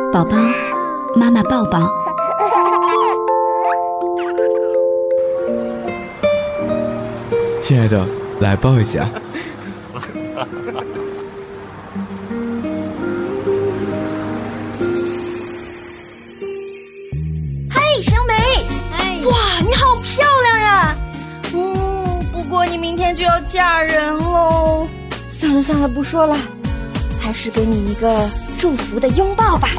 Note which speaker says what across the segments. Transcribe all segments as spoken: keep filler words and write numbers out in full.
Speaker 1: 宝宝，妈妈抱抱。
Speaker 2: 亲爱的，来抱一下。
Speaker 3: 嘿，小美，哎，哇，你好漂亮呀！嗯，不过你明天就要嫁人喽。算了算了，不说了，还是给你一个祝福的拥抱吧。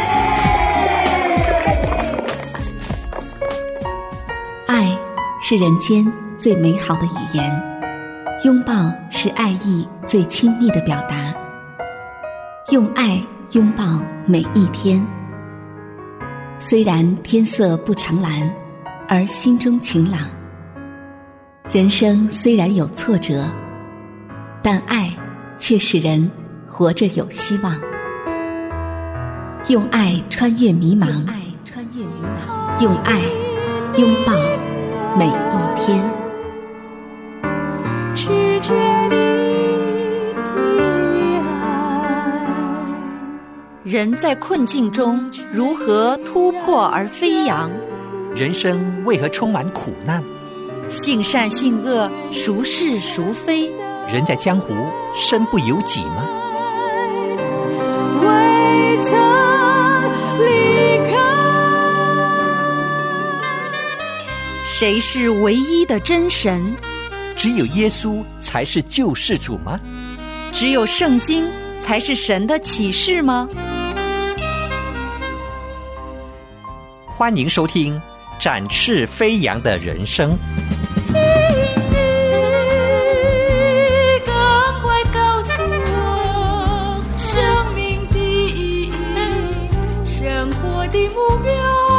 Speaker 1: 爱是人间最美好的语言，拥抱是爱意最亲密的表达。用爱拥抱每一天。虽然天色不常蓝，而心中晴朗。人生虽然有挫折，但爱却使人活着有希望。用爱穿越迷茫，用爱拥抱每一天。
Speaker 4: 拒绝你的爱。
Speaker 5: 人在困境中如何突破而飞扬？
Speaker 6: 人生为何充满苦难？
Speaker 5: 性善性恶，孰是孰非？
Speaker 6: 人在江湖，身不由己吗？
Speaker 4: 未曾离开。
Speaker 5: 谁是唯一的真神？
Speaker 6: 只有耶稣才是救世主吗？
Speaker 5: 只有圣经才是神的启示吗？
Speaker 6: 欢迎收听《展翅飞扬的人生》。
Speaker 4: 请你赶快告诉我生命的意义，生活的目标。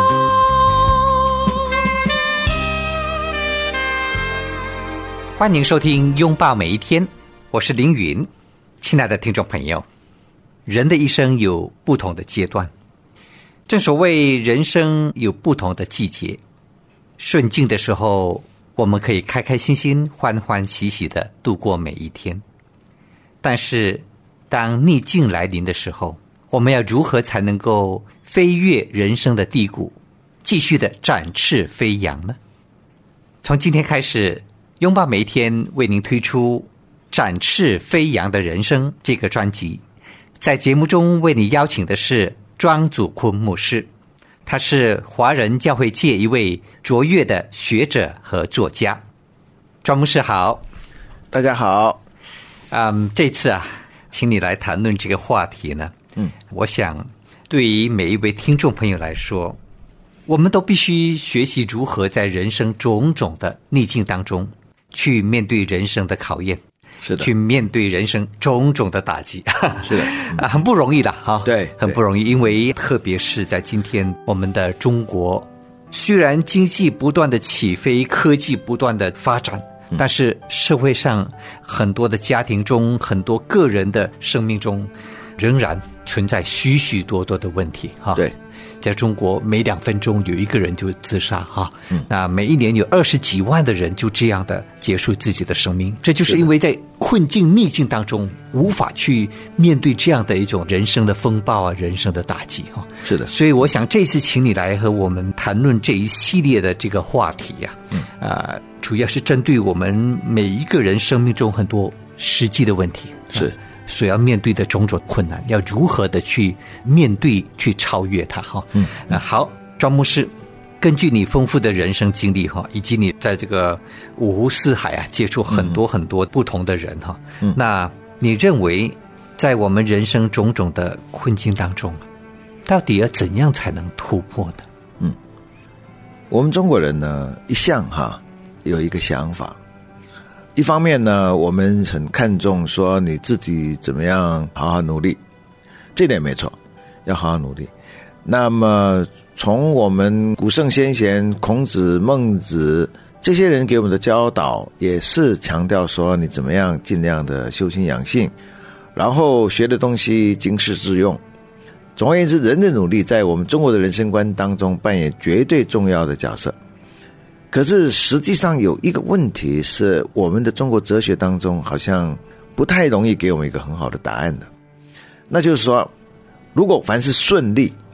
Speaker 6: 欢迎收听《拥抱每一天》，我是凌云。亲爱的听众朋友，人的一生有不同的阶段，正所谓人生有不同的季节。顺境的时候，我们可以开开心心、欢欢喜喜地度过每一天。但是当逆境来临的时候，我们要如何才能够飞越人生的低谷，继续的展翅飞扬呢？从今天开始，拥抱每一天为您推出展翅飞扬的人生这个专辑。在节目中为你邀请的是庄祖坤牧师，他是华人教会界一位卓越的学者和作家。庄牧师好。
Speaker 7: 大家好。
Speaker 6: 嗯，这次啊，请你来谈论这个话题呢，嗯，我想对于每一位听众朋友来说，我们都必须学习如何在人生种种的逆境当中去面对人生的考验，
Speaker 7: 是的，
Speaker 6: 去面对人生种种的打击，
Speaker 7: 是的、
Speaker 6: 嗯啊，很不容易的哈。
Speaker 7: 对，
Speaker 6: 很不容易，因为特别是在今天我们的中国，虽然经济不断的起飞，科技不断的发展，嗯、但是社会上很多的家庭中，很多个人的生命中，仍然存在许许多多的问题哈。
Speaker 7: 对。
Speaker 6: 在中国每两分钟有一个人就自杀哈、嗯，那每一年有二十几万的人就这样的结束自己的生命，这就是因为在困境逆境当中无法去面对这样的一种人生的风暴啊，人生的打击哈。
Speaker 7: 是的，
Speaker 6: 所以我想这次请你来和我们谈论这一系列的这个话题呀、啊，嗯，呃，主要是针对我们每一个人生命中很多实际的问题
Speaker 7: 是。
Speaker 6: 啊所要面对的种种困难，要如何的去面对、去超越它哈？嗯，那好，庄牧师，根据你丰富的人生经历哈，以及你在这个五湖四海啊接触很多很多不同的人哈，嗯，那你认为在我们人生种种的困境当中，到底要怎样才能突破呢？
Speaker 7: 嗯，我们中国人呢一向哈有一个想法。一方面呢，我们很看重说你自己怎么样好好努力，这点没错，要好好努力。那么从我们古圣先贤孔子、孟子这些人给我们的教导，也是强调说你怎么样尽量的修心养性，然后学的东西经世致用。总而言之，人的努力在我们中国的人生观当中扮演绝对重要的角色。可是实际上有一个问题是，我们的中国哲学当中好像不太容易给我们一个很好的答案的，那就是说，如果凡是顺利，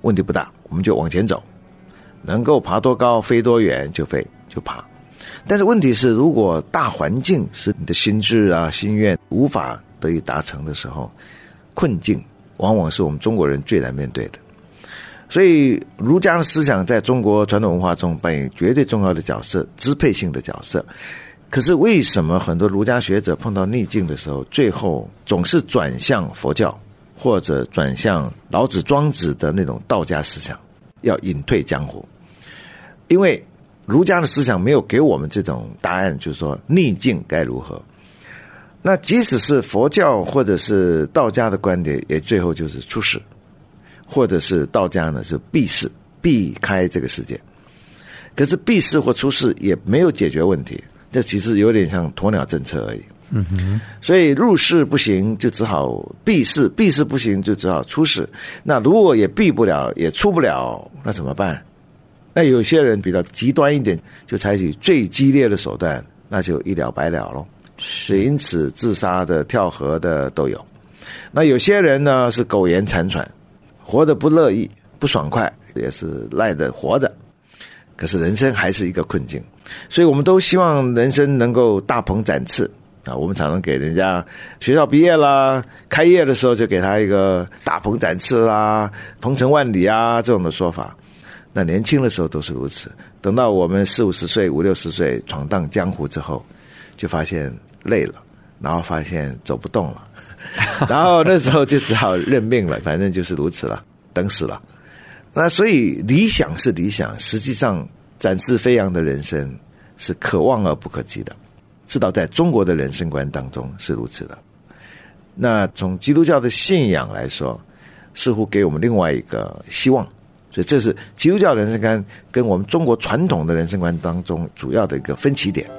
Speaker 7: 问题不大，我们就往前走，能够爬多高飞多远就飞就爬。但是问题是，如果大环境是你的心志啊心愿无法得以达成的时候，困境往往是我们中国人最难面对的。所以儒家的思想在中国传统文化中扮演绝对重要的角色，支配性的角色。可是为什么很多儒家学者碰到逆境的时候，最后总是转向佛教，或者转向老子庄子的那种道家思想，要隐退江湖？因为儒家的思想没有给我们这种答案，就是说逆境该如何。那即使是佛教或者是道家的观点，也最后就是出世，或者是道家呢是避世，避开这个世界。可是避世或出世也没有解决问题，这其实有点像鸵鸟政策而已。嗯哼，所以入世不行就只好避世，避世不行就只好出世。那如果也避不了也出不了，那怎么办？那有些人比较极端一点，就采取最激烈的手段，那就一了百了咯。所以因此自杀的跳河的都有。那有些人呢是苟延残喘，活得不乐意不爽快，也是赖着活着，可是人生还是一个困境。所以我们都希望人生能够大鹏展翅啊！我们常常给人家学校毕业啦，开业的时候就给他一个大鹏展翅啦、鹏程万里啊这种的说法。那年轻的时候都是如此，等到我们四五十岁、五六十岁闯荡江湖之后，就发现累了，然后发现走不动了，然后那时候就只好认命了，反正就是如此了，等死了。那所以理想是理想，实际上展翅飞扬的人生是可望而不可及的，至少在中国的人生观当中是如此的。那从基督教的信仰来说，似乎给我们另外一个希望。所以这是基督教人生观跟我们中国传统的人生观当中主要的一个分歧点。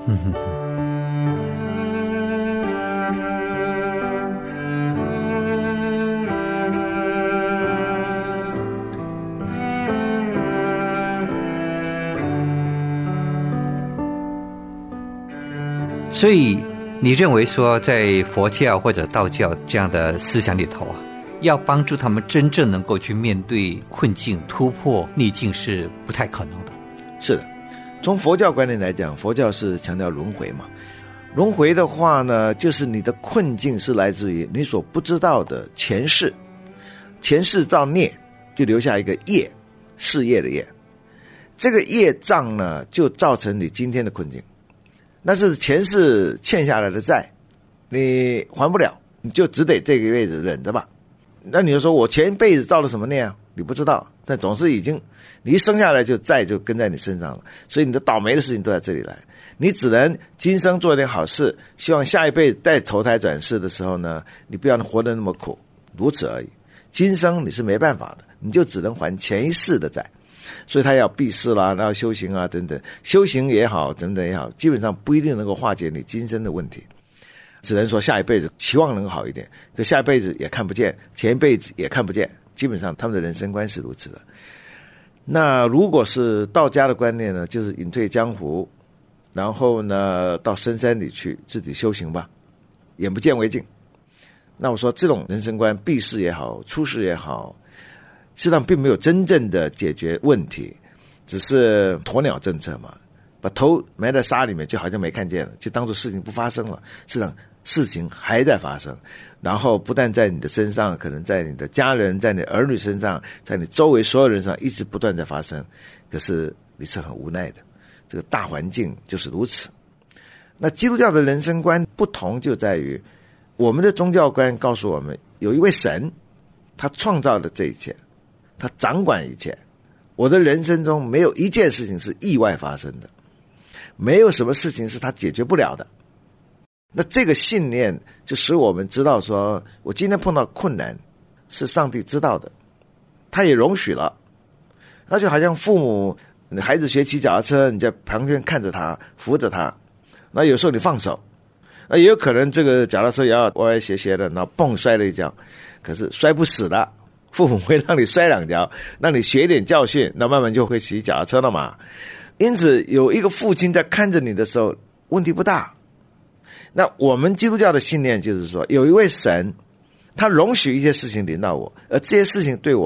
Speaker 6: 所以你认为说在佛教或者道教这样的思想里头啊，要帮助他们真正能够去面对困境、突破逆境是不太可能的。
Speaker 7: 是的，从佛教观念来讲，佛教是强调轮回嘛。轮回的话呢，就是你的困境是来自于你所不知道的前世，前世造孽，就留下一个业，事业的业。这个业障呢，就造成你今天的困境。那是前世欠下来的债，你还不了，你就只得这个辈子忍着吧。那你就说我前辈子造了什么孽啊？你不知道，但总是已经你一生下来就债就跟在你身上了，所以你的倒霉的事情都在这里来。你只能今生做点好事，希望下一辈子再投胎转世的时候呢，你不要活得那么苦，如此而已。今生你是没办法的，你就只能还前一世的债。所以他要避世啦，然后修行啊等等，修行也好等等也好，基本上不一定能够化解你今生的问题，只能说下一辈子期望能够好一点，可下一辈子也看不见，前一辈子也看不见，基本上他们的人生观是如此的。那如果是道家的观念呢，就是隐退江湖，然后呢到深山里去自己修行吧，眼不见为净。那我说这种人生观，避世也好，出世也好，实际上并没有真正的解决问题，只是鸵鸟政策嘛，把头埋在沙里面，就好像没看见了，就当作事情不发生了。实际上事情还在发生，然后不但在你的身上，可能在你的家人，在你儿女身上，在你周围所有人上一直不断在发生，可是你是很无奈的，这个大环境就是如此。那基督教的人生观不同就在于，我们的宗教观告诉我们，有一位神，他创造了这一切，他掌管一切，我的人生中没有一件事情是意外发生的，没有什么事情是他解决不了的。那这个信念就使我们知道说，我今天碰到困难是上帝知道的，他也容许了。那就好像父母，你孩子学骑脚踏车，你在旁边看着他，扶着他，那有时候你放手，那也有可能这个脚踏车也要歪歪斜斜的，然后蹦摔了一跤，可是摔不死的，父母会让你摔两跤，让你学一点教训，那慢慢就会骑脚踏车了嘛。因此有一个父亲在看着你的时候，问题不大。那我们基督教的信念就是说，有一位神，他容许一些事情临到我，而这些事情对我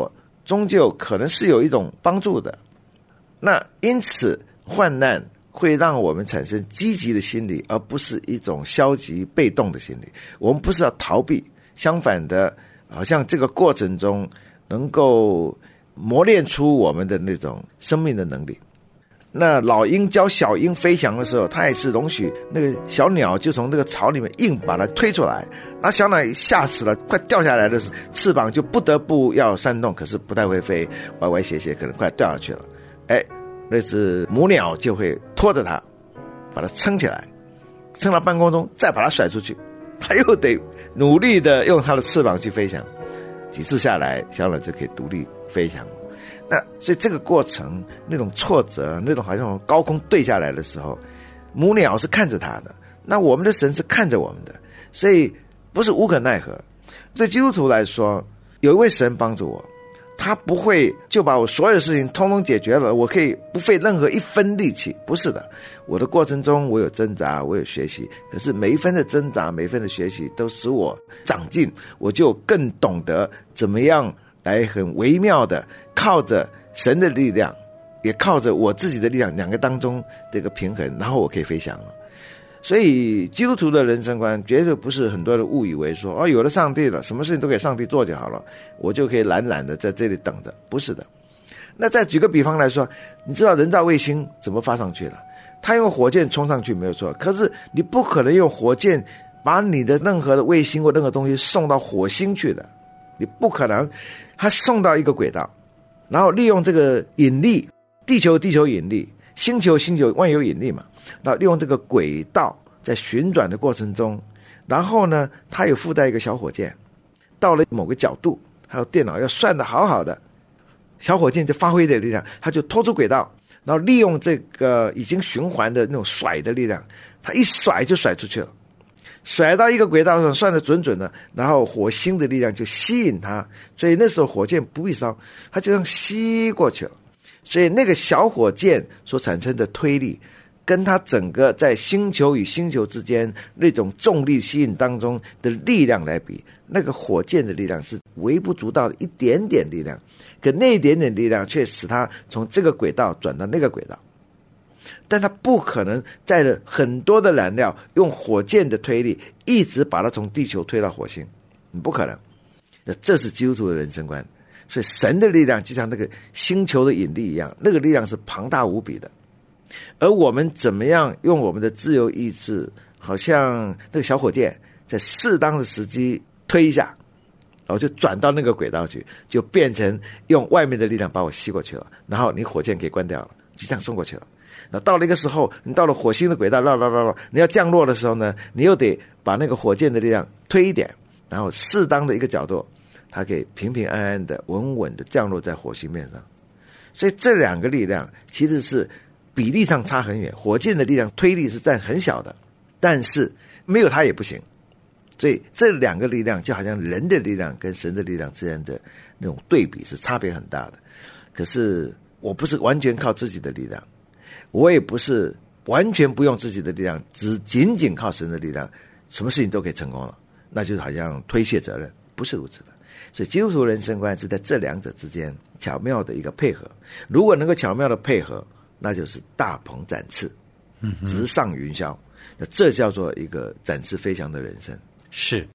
Speaker 7: 终究可能是有一种帮助的。那因此患难会让我们产生积极的心理，而不是一种消极被动的心理。我们不是要逃避，相反的，好像这个过程中能够磨练出我们的那种生命的能力。那老鹰教小鹰飞翔的时候，它也是容许那个小鸟就从那个巢里面硬把它推出来，那小鸟吓死了，快掉下来的时候，翅膀就不得不要扇动，可是不太会飞，歪歪斜斜，可能快掉下去了。哎，那只母鸟就会拖着它，把它撑起来，撑到半空中，再把它甩出去，它又得努力的用它的翅膀去飞翔，几次下来，小鸟就可以独立飞翔。那所以这个过程，那种挫折，那种好像从高空坠下来的时候，母鸟是看着它的，那我们的神是看着我们的，所以不是无可奈何。对基督徒来说，有一位神帮助我，他不会就把我所有的事情通通解决了，我可以不费任何一分力气，不是的。我的过程中我有挣扎，我有学习，可是每一分的挣扎，每一分的学习都使我长进，我就更懂得怎么样来很微妙的靠着神的力量，也靠着我自己的力量，两个当中这个平衡，然后我可以飞翔了。所以基督徒的人生观绝对不是很多人误以为说，哦，有了上帝了，什么事情都给上帝做就好了，我就可以懒懒的在这里等着。不是的。那再举个比方来说，你知道人造卫星怎么发上去了？他用火箭冲上去没有错，可是你不可能用火箭把你的任何的卫星或任何东西送到火星去的，你不可能。他送到一个轨道，然后利用这个引力，地球地球引力，星球星球万有引力嘛，然后利用这个轨道在旋转的过程中，然后呢，它有附带一个小火箭，到了某个角度，还有电脑要算得好好的，小火箭就发挥的力量，它就拖出轨道，然后利用这个已经循环的那种甩的力量，它一甩就甩出去了。甩到一个轨道上，算得准准的，然后火星的力量就吸引它，所以那时候火箭不必烧，它就这样吸过去了。所以那个小火箭所产生的推力，跟它整个在星球与星球之间那种重力吸引当中的力量来比，那个火箭的力量是微不足道的一点点力量，可那一点点力量却使它从这个轨道转到那个轨道。但它不可能带着很多的燃料，用火箭的推力一直把它从地球推到火星，不可能。那这是基督徒的人生观。所以神的力量就像那个星球的引力一样，那个力量是庞大无比的。而我们怎么样用我们的自由意志，好像那个小火箭在适当的时机推一下，然后就转到那个轨道去，就变成用外面的力量把我吸过去了，然后你火箭给关掉了，就这样送过去了。那到了一个时候，你到了火星的轨道，绕绕绕绕，你要降落的时候呢，你又得把那个火箭的力量推一点，然后适当的一个角度，它可以平平安安的、稳稳的降落在火星面上。所以这两个力量其实是比例上差很远，火箭的力量推力是占很小的，但是没有它也不行。所以这两个力量就好像人的力量跟神的力量之间的那种对比是差别很大的。可是我不是完全靠自己的力量，我也不是完全不用自己的力量，只仅仅靠神的力量，什么事情都可以成功了，那就好像推卸责任，不是如此的。所以基督徒人生观是在这两者之间巧妙的一个配合，如果能够巧妙的配合，那就是大鹏展翅，直上云霄，那这叫做一个展翅飞翔的人生。
Speaker 6: 是。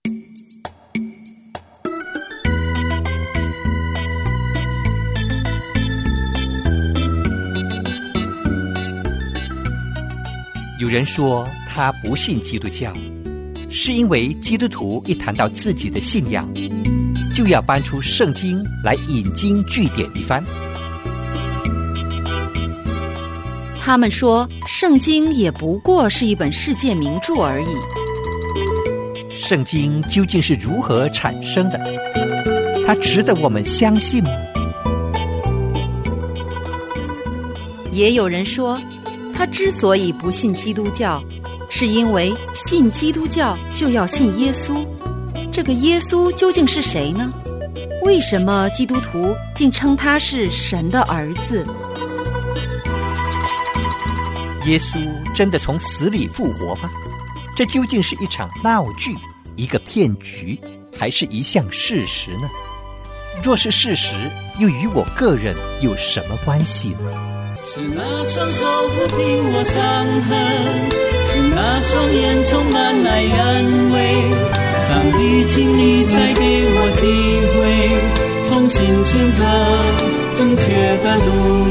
Speaker 6: 有人说他不信基督教，是因为基督徒一谈到自己的信仰，就要搬出圣经来引经据典一番。
Speaker 5: 他们说圣经也不过是一本世界名著而已。
Speaker 6: 圣经究竟是如何产生的？它值得我们相信吗？
Speaker 5: 也有人说他之所以不信基督教，是因为信基督教就要信耶稣。这个耶稣究竟是谁呢？为什么基督徒竟称他是神的儿子？
Speaker 6: 耶稣真的从死里复活吗？这究竟是一场闹剧，一个骗局，还是一项事实呢？ 若是事实，又与我个人有什么关系呢？
Speaker 8: 是那双手抚平我伤痕，是那双眼充满爱安慰，上帝请你再给我机会，重新选择正确的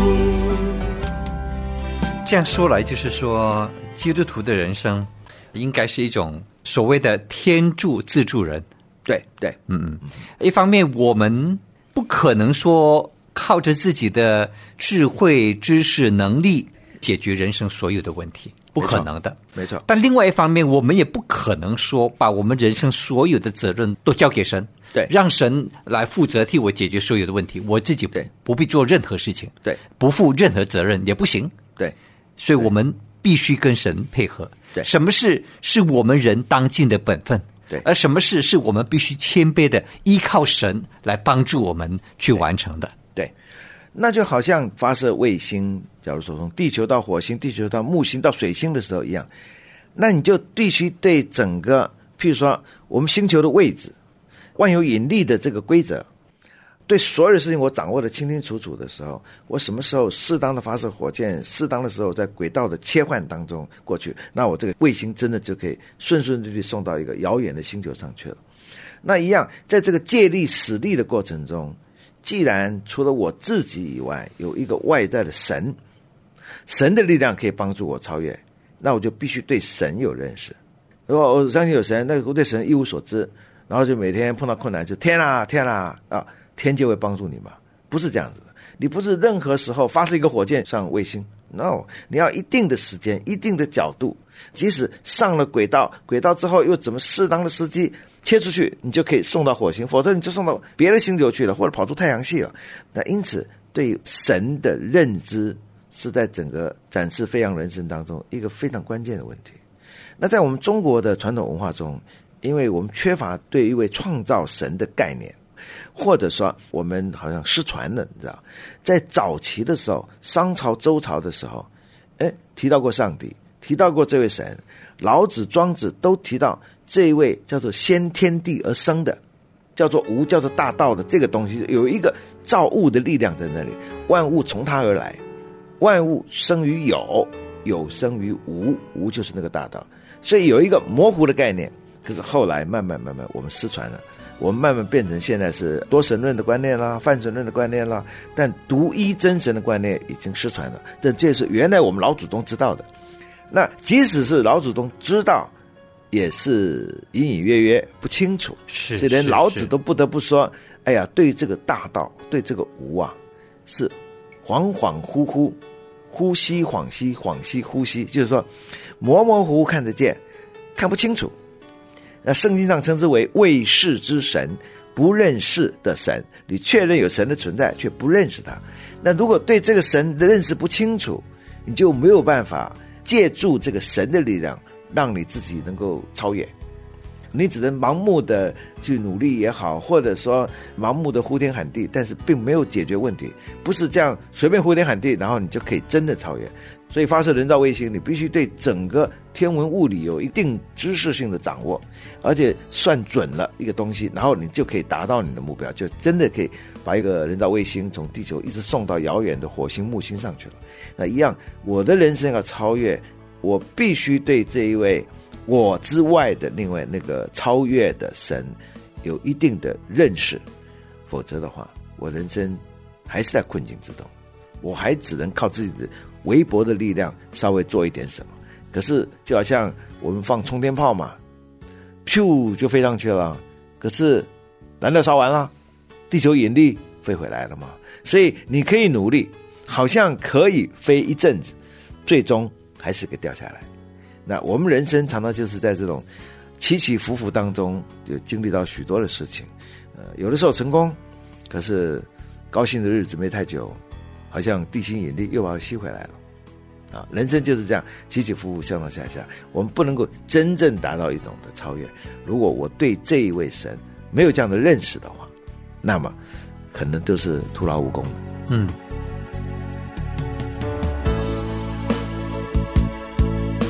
Speaker 8: 路。
Speaker 6: 这样说来，就是说基督徒的人生应该是一种所谓的天助自助人。
Speaker 7: 对对，
Speaker 6: 嗯嗯，一方面我们不可能说靠着自己的智慧、知识、能力解决人生所有的问题，不可能的，
Speaker 7: 没错。
Speaker 6: 但另外一方面，我们也不可能说把我们人生所有的责任都交给神，
Speaker 7: 对，
Speaker 6: 让神来负责替我解决所有的问题，我自己
Speaker 7: 对
Speaker 6: 不必做任何事情，
Speaker 7: 对，
Speaker 6: 不负任何责任也不行，
Speaker 7: 对，
Speaker 6: 所以我们必须跟神配合。
Speaker 7: 对，
Speaker 6: 什么事是我们人当尽的本分？
Speaker 7: 对，
Speaker 6: 而什么事是我们必须谦卑的依靠神来帮助我们去完成的？
Speaker 7: 对，对，那就好像发射卫星，假如说从地球到火星、地球到木星到水星的时候一样，那你就必须对整个，譬如说我们星球的位置、万有引力的这个规则，对所有的事情我掌握的清清楚楚的时候，我什么时候适当的发射火箭，适当的时候在轨道的切换当中过去，那我这个卫星真的就可以顺顺利利送到一个遥远的星球上去了。那一样，在这个借力使力的过程中，既然除了我自己以外有一个外在的神，神的力量可以帮助我超越，那我就必须对神有认识。如果我相信有神，那我对神一无所知，然后就每天碰到困难就天啊天啊啊，天就会帮助你嘛？不是这样子的。你不是任何时候发射一个火箭上卫星 ，no， 你要一定的时间、一定的角度，即使上了轨道，轨道之后又怎么适当的时机切出去，你就可以送到火星，否则你就送到别的星球去了，或者跑出太阳系了。那因此，对神的认知是在整个展翅飞扬人生当中一个非常关键的问题。那在我们中国的传统文化中，因为我们缺乏对一位创造神的概念，或者说我们好像失传了，你知道，在早期的时候，商朝、周朝的时候，哎，提到过上帝，提到过这位神，老子、庄子都提到这一位叫做先天地而生的，叫做无，叫做大道的这个东西，有一个造物的力量在那里，万物从他而来，万物生于有，有生于无，无就是那个大道，所以有一个模糊的概念。可是后来慢慢慢慢我们失传了，我们慢慢变成现在是多神论的观念啦、泛神论的观念啦，但独一真神的观念已经失传了。但这是原来我们老祖宗知道的，那即使是老祖宗知道，也是隐隐约约不清楚，
Speaker 6: 是，
Speaker 7: 所以连老子都不得不说：“哎呀，对这个大道，对这个无啊，是恍恍惚惚，呼吸恍兮，恍兮呼吸，就是说模模糊糊看得见，看不清楚。”那圣经上称之为未识之神，不认识的神。你确认有神的存在，却不认识他。那如果对这个神的认识不清楚，你就没有办法借助这个神的力量，让你自己能够超越。你只能盲目的去努力也好，或者说盲目的呼天喊地，但是并没有解决问题。不是这样随便呼天喊地，然后你就可以真的超越。所以发射人造卫星，你必须对整个天文物理有一定知识性的掌握，而且算准了一个东西，然后你就可以达到你的目标，就真的可以把一个人造卫星从地球一直送到遥远的火星、木星上去了。那一样，我的人生要超越，我必须对这一位我之外的另外那个超越的神有一定的认识，否则的话，我人生还是在困境之中，我还只能靠自己的微薄的力量稍微做一点什么。可是就好像我们放冲天炮嘛，咻就飞上去了，可是燃料烧完了，地球引力飞回来了嘛。所以你可以努力，好像可以飞一阵子，最终还是给掉下来。那我们人生常常就是在这种起起伏伏当中，就经历到许多的事情。呃，有的时候成功，可是高兴的日子没太久，好像地心引力又把它吸回来了。啊，人生就是这样起起伏伏，上上下下，我们不能够真正达到一种的超越。如果我对这一位神没有这样的认识的话，那么可能都是徒劳无功的。
Speaker 6: 嗯。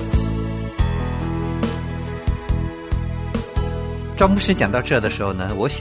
Speaker 6: 庄牧师讲到这的时候呢，我想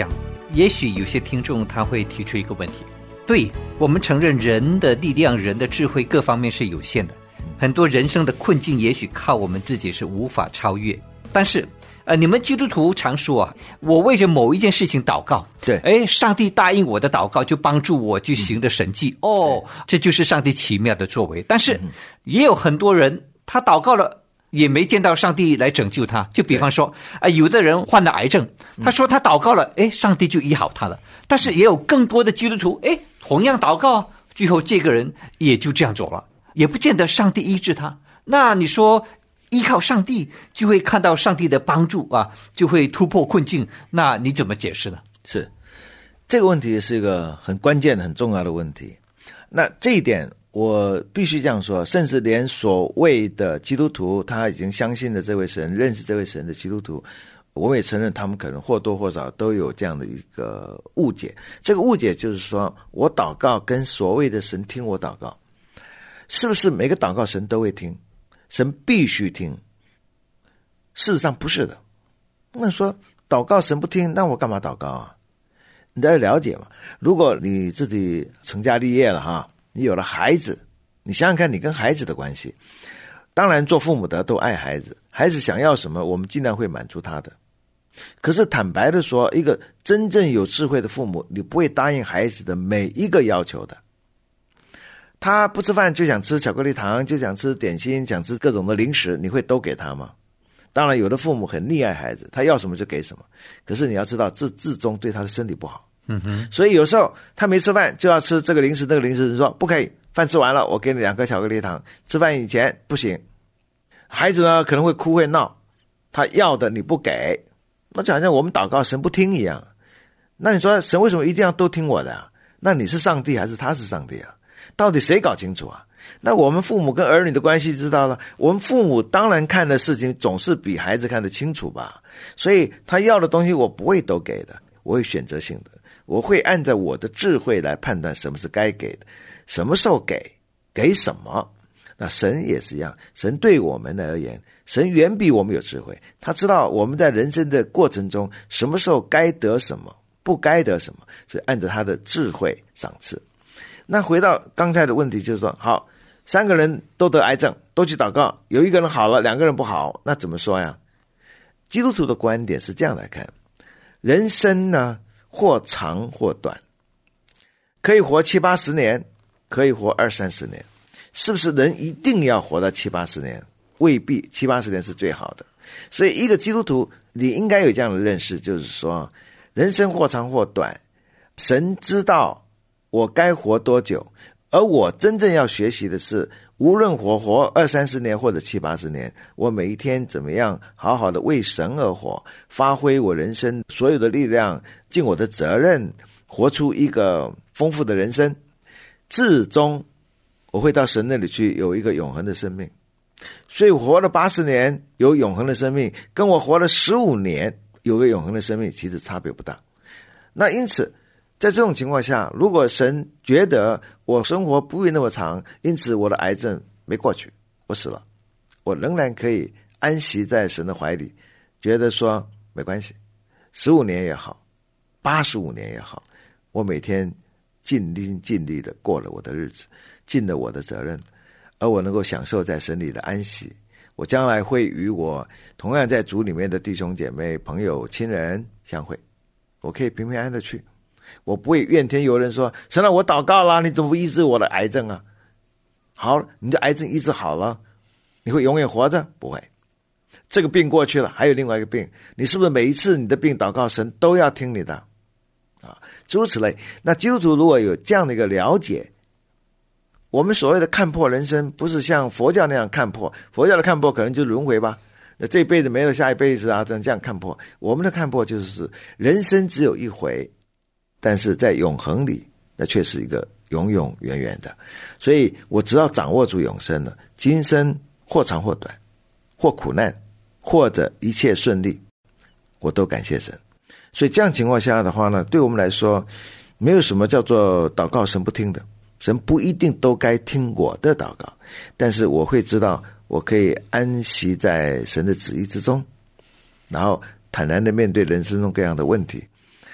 Speaker 6: 也许有些听众他会提出一个问题，对，我们承认人的力量、人的智慧各方面是有限的，很多人生的困境也许靠我们自己是无法超越，但是呃，你们基督徒常说啊，我为着某一件事情祷告，
Speaker 7: 对，
Speaker 6: 哎，上帝答应我的祷告，就帮助我去行的神迹，嗯、哦，这就是上帝奇妙的作为。但是、嗯、也有很多人他祷告了，也没见到上帝来拯救他。就比方说，啊，有的人患了癌症，他说他祷告了，哎，上帝就医好他了。但是也有更多的基督徒，哎，同样祷告，最后这个人也就这样走了，也不见得上帝医治他。那你说，依靠上帝就会看到上帝的帮助啊，就会突破困境，那你怎么解释呢？
Speaker 7: 是，这个问题是一个很关键很重要的问题。那这一点我必须这样说，甚至连所谓的基督徒，他已经相信了这位神，认识这位神的基督徒，我也承认他们可能或多或少都有这样的一个误解。这个误解就是说，我祷告跟所谓的神听我祷告，是不是每个祷告神都会听？神必须听？事实上不是的。那说祷告神不听，那我干嘛祷告啊？你得了解嘛。如果你自己成家立业了哈，你有了孩子，你想想看你跟孩子的关系。当然做父母的都爱孩子，孩子想要什么我们尽量会满足他的。可是坦白的说，一个真正有智慧的父母，你不会答应孩子的每一个要求的。他不吃饭就想吃巧克力糖，就想吃点心，想吃各种的零食，你会都给他吗？当然有的父母很溺爱孩子，他要什么就给什么，可是你要知道这至终对他的身体不好。嗯哼，所以有时候他没吃饭就要吃这个零食那个零食，你说不可以，饭吃完了我给你两颗巧克力糖，吃饭以前不行。孩子呢可能会哭会闹，他要的你不给，那就好像我们祷告神不听一样。那你说神为什么一定要都听我的啊？那你是上帝还是他是上帝啊？到底谁搞清楚啊？那我们父母跟儿女的关系知道了，我们父母当然看的事情总是比孩子看得清楚吧。所以他要的东西我不会都给的，我会选择性的，我会按照我的智慧来判断什么是该给的，什么时候给，给什么。那神也是一样，神对我们而言，神远比我们有智慧，他知道我们在人生的过程中什么时候该得什么，不该得什么，所以按照他的智慧赏赐。那回到刚才的问题，就是说，好，三个人都得癌症，都去祷告，有一个人好了，两个人不好，那怎么说呀？基督徒的观点是这样来看，人生呢，或长或短，可以活七八十年，可以活二三十年，是不是人一定要活到七八十年？未必，七八十年是最好的。所以一个基督徒，你应该有这样的认识，就是说，人生或长或短，神知道我该活多久，而我真正要学习的是，无论我活二三十年或者七八十年，我每一天怎么样好好的为神而活，发挥我人生所有的力量，尽我的责任，活出一个丰富的人生，至终我会到神那里去，有一个永恒的生命。所以我活了八十年有永恒的生命，跟我活了十五年有个永恒的生命其实差别不大。那因此在这种情况下，如果神觉得我生活不会那么长，因此我的癌症没过去，我死了，我仍然可以安息在神的怀里，觉得说没关系，十五年也好，八十五年也好，我每天尽力尽力的过了我的日子，尽了我的责任，而我能够享受在神里的安息。我将来会与我同样在主里面的弟兄姐妹、朋友、亲人相会，我可以平平安安的去，我不会怨天尤人说，神啊，我祷告了，你怎么不医治我的癌症啊？好，你的癌症医治好了，你会永远活着？不会。这个病过去了，还有另外一个病，你是不是每一次你的病祷告神都要听你的啊？诸如此类。那基督徒如果有这样的一个了解，我们所谓的看破人生，不是像佛教那样看破，佛教的看破可能就是轮回吧，那这辈子没有下一辈子啊，这样看破。我们的看破就是人生只有一回，但是在永恒里，那却是一个永永远远的。所以我只要掌握住永生了，今生或长或短，或苦难，或者一切顺利，我都感谢神。所以这样情况下的话呢，对我们来说，没有什么叫做祷告神不听的，神不一定都该听我的祷告，但是我会知道，我可以安息在神的旨意之中，然后坦然的面对人生中各样的问题。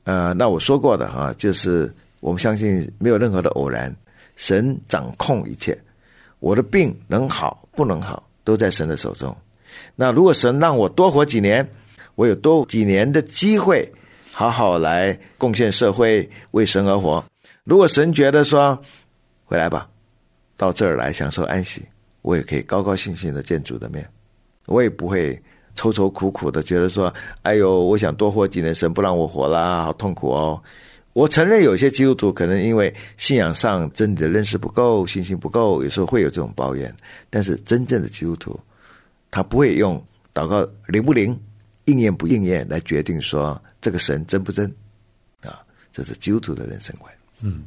Speaker 7: 呃，那我说过的哈、啊，就是我们相信没有任何的偶然，神掌控一切，我的病能好不能好都在神的手中。那如果神让我多活几年，我有多几年的机会好好来贡献社会，为神而活。如果神觉得说回来吧，到这儿来享受安息，我也可以高高兴兴的见主的面，我也不会愁愁苦苦的觉得说哎呦我想多活几年，神不让我活啦，好痛苦哦。我承认有些基督徒可能因为信仰上真理的认识不够，信心不够，有时候会有这种抱怨，但是真正的基督徒他不会用祷告灵不灵应验不应验来决定说这个神真不真啊，这是基督徒的人生观。
Speaker 6: 嗯，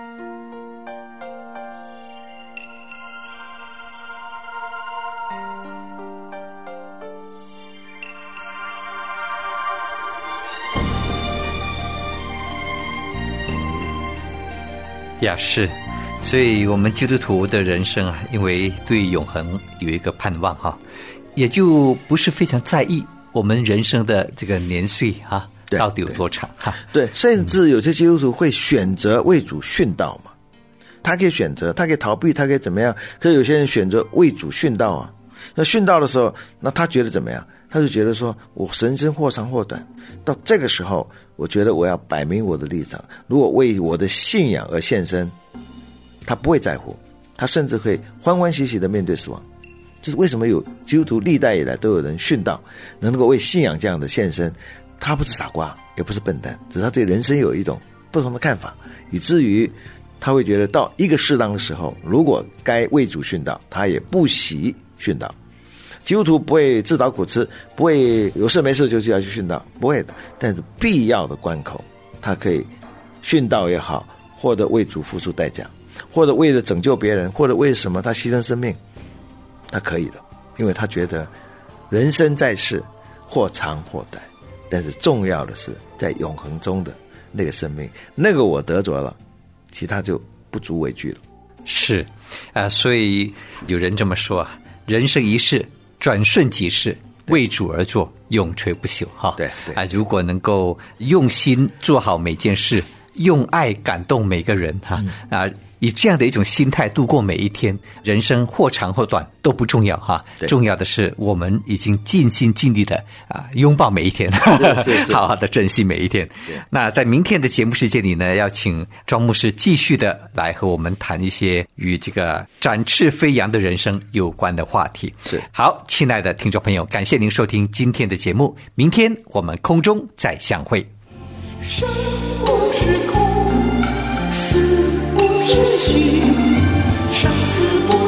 Speaker 6: 呀，是，所以我们基督徒的人生啊，因为对永恒有一个盼望哈，也就不是非常在意我们人生的这个年岁哈，到底有多长哈？
Speaker 7: 对，甚至有些基督徒会选择为主殉道嘛，他可以选择，他可以逃避，他可以怎么样？可是有些人选择为主殉道啊，那殉道的时候，那他觉得怎么样？他就觉得说我人生或长或短，到这个时候我觉得我要摆明我的立场，如果为我的信仰而献身，他不会在乎，他甚至可以欢欢喜喜的面对死亡。这是为什么有基督徒历代以来都有人殉道，能够为信仰这样的献身。他不是傻瓜也不是笨蛋，只是他对人生有一种不同的看法，以至于他会觉得到一个适当的时候，如果该为主殉道，他也不惜殉道。基督徒不会自讨苦吃，不会有事没事就就要去殉道，不会的。但是必要的关口，他可以殉道也好，或者为主付出代价，或者为了拯救别人，或者为什么他牺牲生命，他可以的，因为他觉得人生在世或长或短，但是重要的是在永恒中的那个生命，那个我得着了，其他就不足为惧了。
Speaker 6: 是啊、呃，所以有人这么说啊，人生一世，转瞬即逝，为主而做，永垂不朽哈。
Speaker 7: 对对
Speaker 6: 啊，如果能够用心做好每件事，用爱感动每个人哈、嗯、啊，以这样的一种心态度过每一天，人生或长或短都不重要哈，重要的是我们已经尽心尽力的啊拥抱每一天，
Speaker 7: 是是是好
Speaker 6: 好的珍惜每一天。那在明天的节目时间里呢，要请庄牧师继续的来和我们谈一些与这个展翅飞扬的人生有关的话题。
Speaker 7: 是，
Speaker 6: 好，亲爱的听众朋友，感谢您收听今天的节目，明天我们空中再相会。
Speaker 4: 生不是空，死不是情，生死不